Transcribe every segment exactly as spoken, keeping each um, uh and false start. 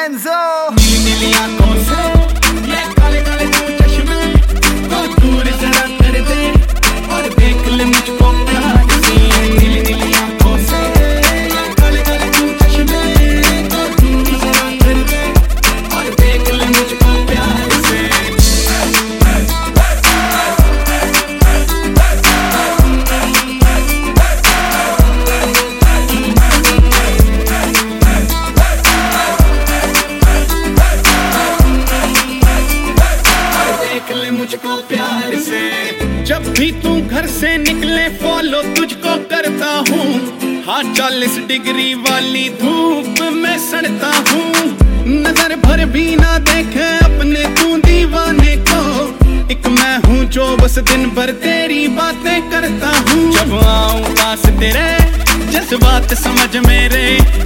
Enzo। नीली नीली आंखों से ये काले काले दो चश्मे को दूर जरा कर दे और देख ले मुझको प्यार से। नीली नीली आंखों से ये काले काले दो चश्मे को दूर जरा कर दे और देख ले मुझको प्यार से। मुझको प्यार से जब भी तू घर से निकले फॉलो तुझको करता हूँ। हाँ चालीस डिग्री वाली धूप में सड़ता हूँ। नजर भर भी ना देखे अपने तू दीवाने को। एक मैं हूँ जो बस दिन भर तेरी बातें करता हूँ। जब आऊँ पास तेरे जज्बात समझ मेरे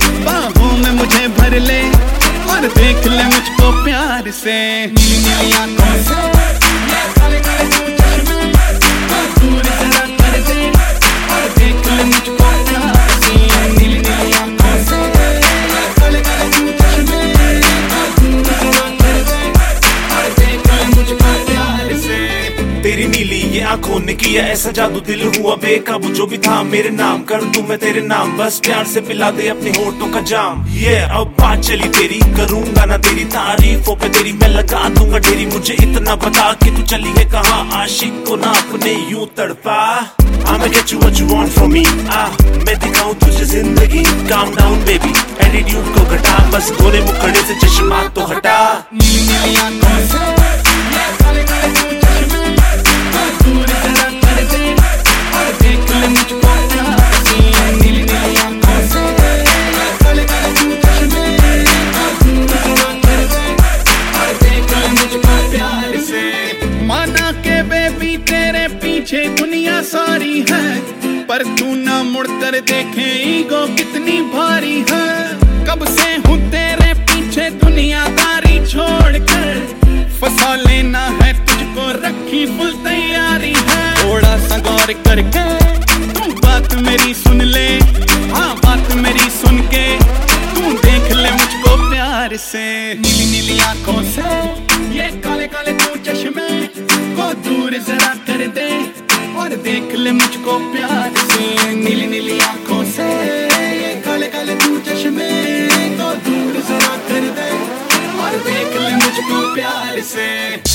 बाहों में मुझे भर ले और देख ले मुझको प्यार से। नीली नीली आंखों से ये काले काले दो चश्मे को दूर जरा कर दे और देख ले मुझको प्यार से। नीली नीली आंखों से ये काले काले दो चश्मे को दूर जरा कर दे और देख ले मुझको प्यार से। तेरी नीली ये आंखों ने किया ऐसा जादू दिल हुआ बेकाबू। जो भी था मेरे नाम कर दूं मैं तेरे नाम बस प्यार से पिला दे अपने होठों का जाम। ये yeah, अब बात चली तेरी करूंगा ना तेरी तारीफों पे तेरी मैं लगा दूंगा ढेरी। मुझे इतना बता कि तू चली है कहाँ आशिक को ना अपने यूं तड़पा। I'ma get you what you want from me ah, मैं दिखाऊं तुझे जिंदगी। Calm down baby एटीट्यूड को घटा बस गोरे मुखड़े से चश्मा तो हटा। नीली नीली आंखों से ये काले काले दो चश्मे को दूर जरा कर दे और देख ले मुझको प्यार से। नीली नीली आंखों से ये काले काले दो चश्मे को दूर जरा कर दे और देख ले मुझको प्यार से। माना के बेबी तेरे पीछे दुनिया सारी है पर तू ना मुड़ कर देखे ईगो कितनी भारी है। कब से हूँ तेरे पीछे दुनियादारी छोड़कर फंसा लेना है तुझको रखी फुल तैयारी है। थोड़ा सा गौर करके तू बात मेरी सुन ले। हाँ बात मेरी सुन के तू देख ले मुझको प्यार से। नीली नीली आंखों से ये काले काले दो चश्मे को दूर जरा कर दे और देख ले मुझको प्यार से। नीली नीली आंखों से ये काले काले दो चश्मे को दूर जरा कर दे और देख ले मुझको प्यार से।